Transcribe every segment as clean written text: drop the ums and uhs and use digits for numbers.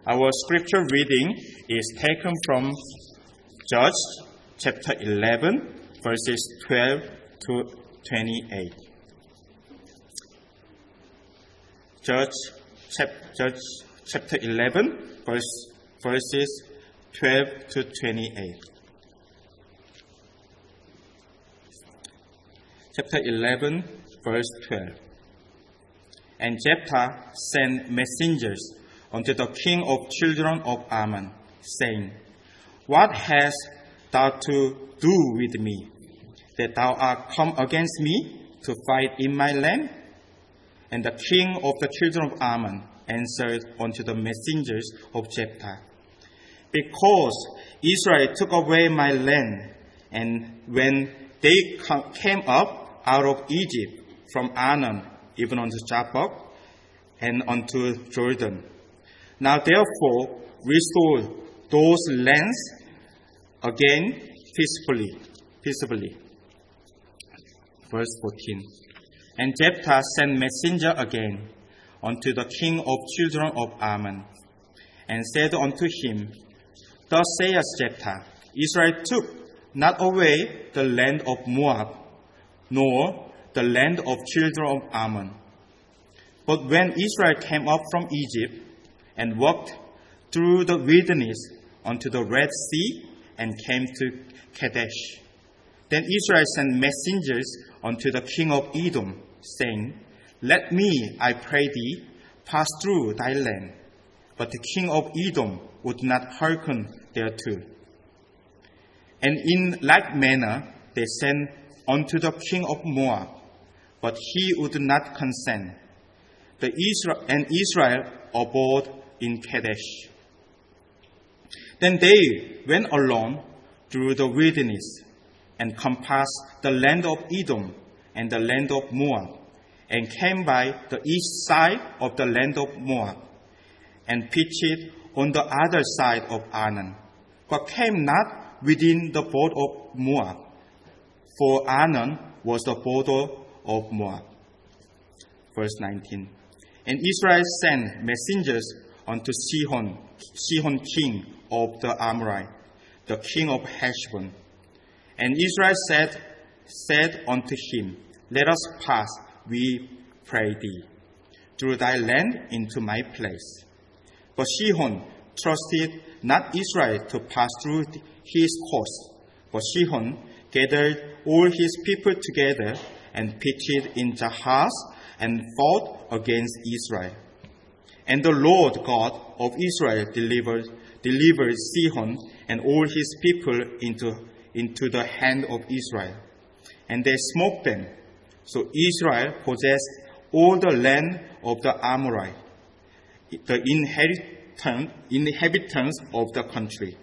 Our scripture reading is taken from Judges chapter 11, verses 12 to 28. Judges chapter 11, verses 12 to 28. Chapter 11, verse 12. And Jephthah sent messengers unto the king of children of Ammon, saying, What hast thou to do with me, that thou art come against me to fight in my land? And the king of the children of Ammon answered unto the messengers of Jephthah, Because Israel took away my land, and when they came up out of Egypt from Arnon, even unto Jabbok, and unto Jordan. Now therefore restore those lands again peaceably. Verse 14. And Jephthah sent messenger again unto the king of children of Ammon, and said unto him, Thus saith Jephthah, Israel took not away the land of Moab, nor the land of children of Ammon. But when Israel came up from Egypt, and walked through the wilderness unto the Red Sea, and came to Kadesh, then Israel sent messengers unto the king of Edom, saying, Let me, I pray thee, pass through thy land. But the king of Edom would not hearken thereto. And in like manner they sent unto the king of Moab, but he would not consent. And Israel abode in Kadesh. Then they went along through the wilderness, and compassed the land of Edom and the land of Moab, and came by the east side of the land of Moab, and pitched on the other side of Arnon, but came not within the border of Moab, for Arnon was the border of Moab. Verse 19. And Israel sent messengers unto Sihon king of the Amorite, the king of Heshbon. And Israel said unto him, Let us pass, we pray thee, through thy land into my place. But Sihon trusted not Israel to pass through his coast. But Sihon gathered all his people together, and pitched in Jahaz, and fought against Israel. And the Lord God of Israel delivered Sihon and all his people into the hand of Israel. And they smote them. So Israel possessed all the land of the Amorite, the inhabitants of the country.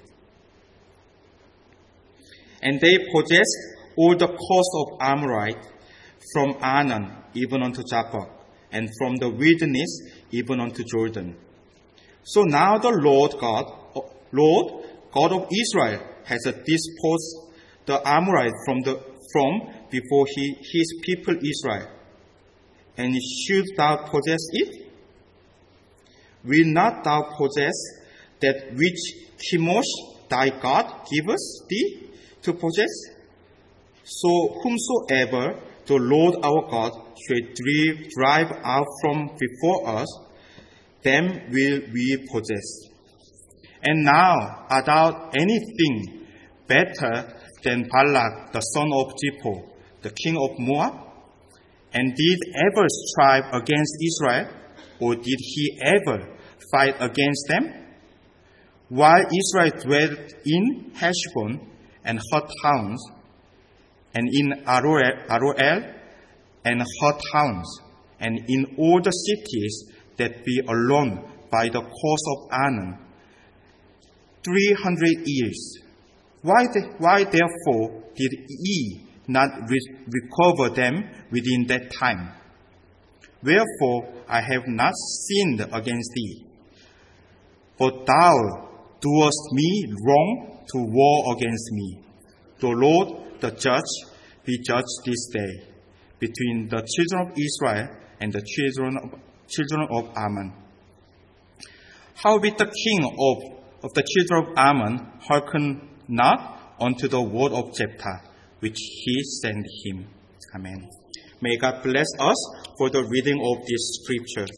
And they possessed all the coast of Amorite, from Arnon even unto Jabbok, and from the wilderness even unto Jordan. So now the Lord God of Israel, has disposed the Amorite from before his people Israel. And should thou possess it? Will not thou possess that which Chemosh thy God giveth thee to possess? So whomsoever the Lord our God shall drive out from before us, them will we possess. And now art thou anything better than Balak the son of Zippor, the king of Moab? And did ever strive against Israel, or did he ever fight against them? While Israel dwelt in Heshbon and her towns, and in Aroel and her towns, and in all the cities that be along by the coast of Arnon, 300 years. Why therefore did ye not recover them within that time? Wherefore I have not sinned against thee. But thou doest me wrong to war against me. The Lord, the judge, be judged this day between the children of Israel and the children of Ammon. Howbeit the king of the children of Ammon hearkened not unto the word of Jephthah, which he sent him. Amen. May God bless us for the reading of this scripture.